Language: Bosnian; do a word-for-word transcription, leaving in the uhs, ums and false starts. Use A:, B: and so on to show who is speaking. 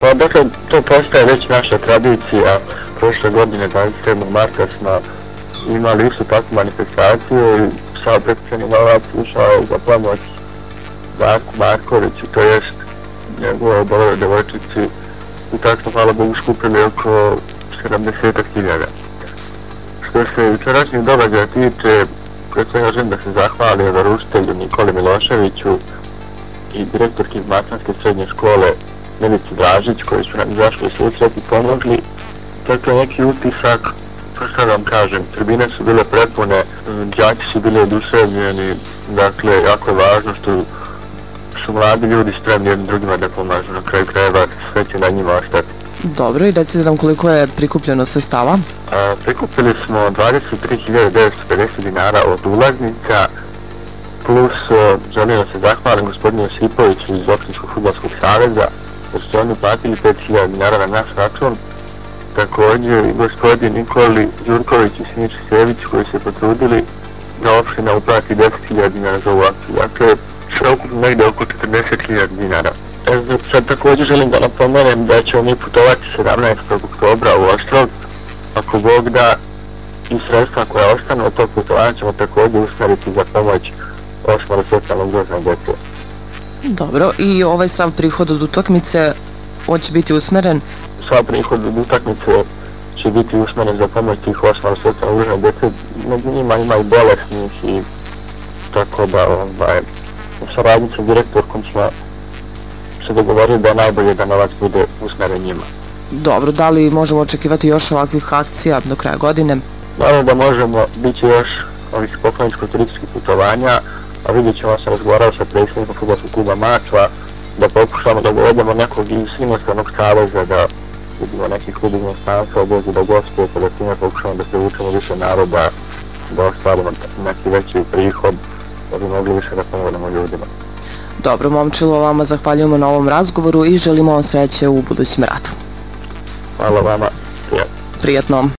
A: Pa dakle, to postaje već naša tradicija. Prošle godine, dvadeset sedmog marta, smo imali istu takvu manifestaciju i sa prekućeni novac išao za pomoć Darku Markoviću, to jest njegove obolele devojčici, i tako smo, hvala Bogu, skupili oko sedamdeset hiljada. Što se jučerašnjih događaja tiče, pre svega želim da se zahvalim veroučitelju Nikoli Miloševiću i direktorki Mačvanske srednje škole Milici Dražić, koji su nam izašli u susret i pomogli. Dakle, neki utisak, to što vam kažem, tribine su bile prepune, đaci su bili oduševljeni, dakle, jako je važno što su mladi ljudi spremni jednim drugima da pomažu, na kraju krajeva sve će na njima ostati.
B: Dobro, i recite nam koliko je prikupljeno sredstava?
A: A, prikupili smo dvadeset tri hiljade devetsto pedeset dinara od ulaznica, plus želim da se zahvalim gospodinu Josipoviću iz Opštinskog fudbalskog saveza, jer su oni platili pet hiljada dinara na naš račun. Također i gospodin Nikoli Đurković i Siniša Sević, koji se potrudili da opština uplati deset hiljada dinara za ovu akciju. Dakle, sve ukupno negde oko četrdeset hiljada dinara. E, sad također želim da napomenem da ćemo mi putovati sedamnaestog oktobra u Ostrog. Ako Bog da, i sredstva koja ostanu od tog putovanja ćemo također usmeriti za pomoć osmoro socijalno ugroženoj djece.
B: Dobro, i ovaj sav prihod od utakmice, on će biti usmeren?
A: Sav prihod od utakmice će biti usmeren za pomoć tih osmoro socijalno ugroženoj djece. Među njima ima i bolesnih i tako da, ovaj, u saradnji sa direktorkom smo se dogovorili da je najbolje da novac bude usmeren njima.
B: Dobro, da li možemo očekivati još ovakvih akcija do kraja godine?
A: Naravno da možemo, bit će još ovih pokloničko-turističkih putovanja, a vidjet ćemo, sam razgovarao sa predsjednikom fudbalskog kluba Mačva, da pokušamo da uvedemo nekog iz inostranog saveza, da vidimo neki klub iz inostranstva, obozi da gostuje, pa da time pokušamo da privučemo više naroda, da ostvarimo neki veći prihod, da bi mogli više da pomognemo ljudima.
B: Dobro, momčilo, vama zahvaljujemo na ovom razgovoru i želimo vam sreće u budućem radu.
A: Hvala vama.
B: Prijatno.